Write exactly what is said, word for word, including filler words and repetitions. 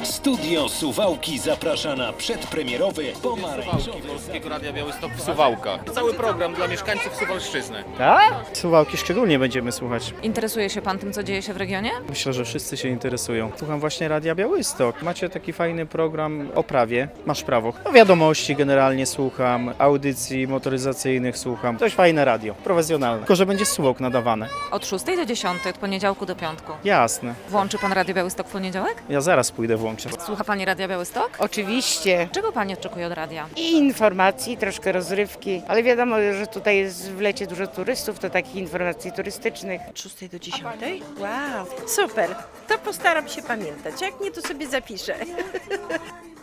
Studio Suwałki zaprasza na przedpremierowy pomarańczowy Polskiego Radia Białystok w Suwałkach. Cały program dla mieszkańców Suwalszczyzny. Tak? Suwałki szczególnie będziemy słuchać. Interesuje się pan tym, co dzieje się w regionie? Myślę, że wszyscy się interesują. Słucham właśnie Radia Białystok. Macie taki fajny program o prawie. Masz prawo. No wiadomości generalnie słucham, audycji motoryzacyjnych słucham. Dość fajne radio, profesjonalne. Tylko, że będzie z Suwałk nadawane. Od szóstej do dziesiątej, od poniedziałku do piątku. Jasne. Włączy pan Radio Białystok w poniedziałek? Ja zaraz pójdę włączę. Słucha pani Radia Białystok? Oczywiście. Czego pani oczekuje od radia? I informacji, troszkę rozrywki, ale wiadomo, że tutaj jest w lecie dużo turystów, to takich informacji turystycznych. Od szóstej do dziesiątej? Wow, super. To postaram się pamiętać. Jak nie, to sobie zapiszę.